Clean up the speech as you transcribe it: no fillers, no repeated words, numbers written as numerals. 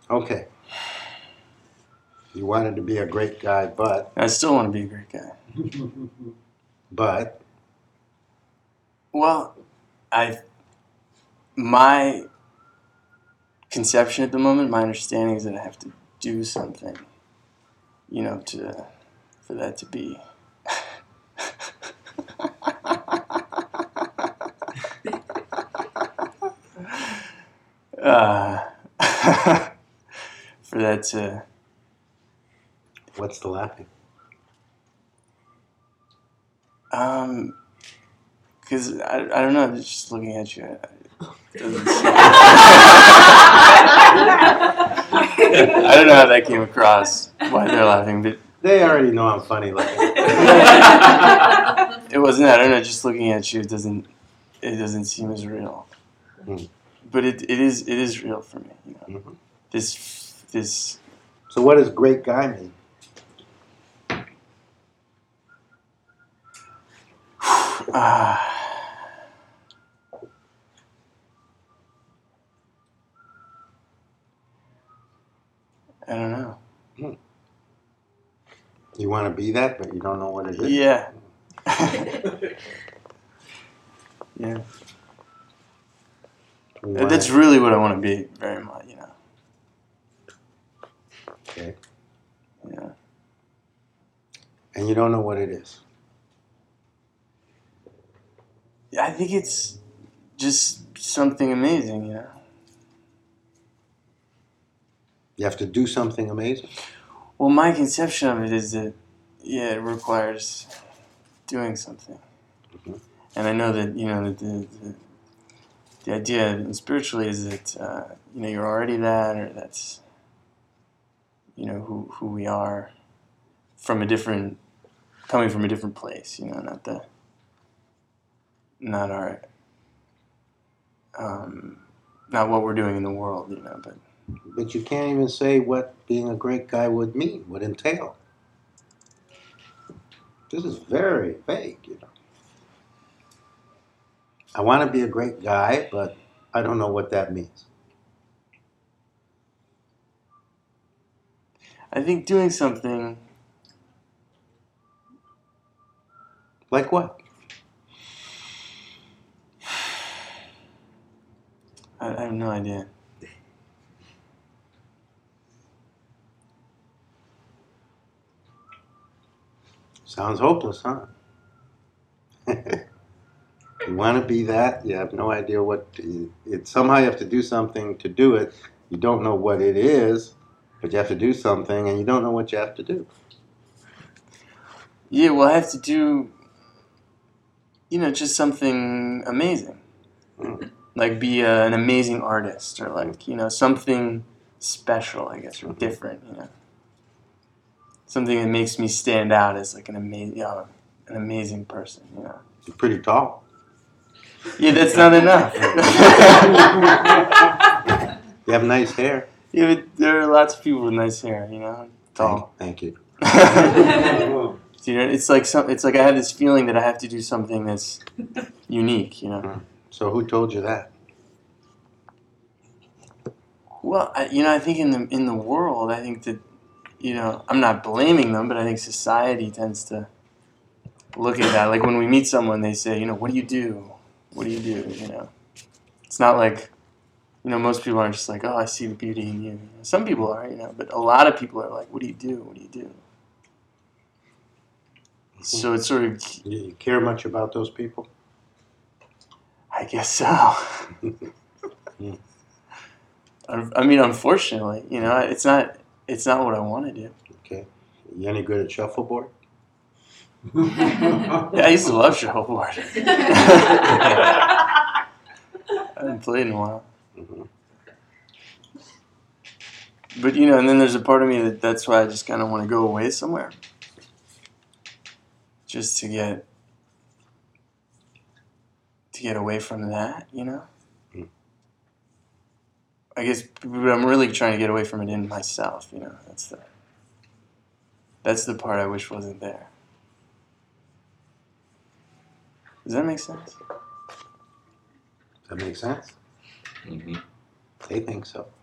Okay. You wanted to be a great guy, but I still want to be a great guy. but Well, my conception at the moment, my understanding is that I have to do something, for that to be. For that to. what's the laughing? Because I don't know, just looking at you, it doesn't I don't know how that came across, why they're laughing, but They already know I'm funny looking. it wasn't that. I don't know, just looking at you, it doesn't seem as real. But it is real for me, Mm-hmm. This. So what does great guy mean? I don't know. You want to be that, but you don't know what it is? Yeah. Yeah. That's really what I want to be, very much, Okay. Yeah. And you don't know what it is? I think it's just something amazing, You have to do something amazing? Well, my conception of it is that, it requires doing something. Mm-hmm. And I know that, that the idea spiritually is that, you're already that, or that's, who we are coming from a different place, not our, not what we're doing in the world, but. But you can't even say what being a great guy would mean, would entail. This is very vague. I want to be a great guy, but I don't know what that means. I think doing something. Like what? I have no idea. Sounds hopeless, huh? You want to be that, you have no idea what somehow you have to do something to do it. You don't know what it is, but you have to do something and you don't know what you have to do. Yeah, well, I have to do, just something amazing. Like be an amazing artist, or like, something special, I guess, or different, Something that makes me stand out as like an amazing person, You're pretty tall. Yeah, that's not enough. You have nice hair. Yeah, but there are lots of people with nice hair, tall. Thank you. It's like I have this feeling that I have to do something that's unique, So who told you that? Well, I think in the world, I think that, I'm not blaming them, but I think society tends to look at that. Like when we meet someone, they say, what do you do? What do you do? It's not like, most people aren't just like, oh, I see the beauty in you. Some people are, but a lot of people are like, what do you do? What do you do? So it's sort of. Do you care much about those people? I guess so. I mean, unfortunately, it's not what I want to do. Okay. You any good at shuffleboard? Yeah, I used to love shuffleboard. I haven't played in a while. Mm-hmm. But, and then there's a part of me that's why I just kind of want to go away somewhere. Just to get away from that, I guess, but I'm really trying to get away from it in myself, That's the part I wish wasn't there. Does that make sense? Does that make sense? Mm-hmm. They think so.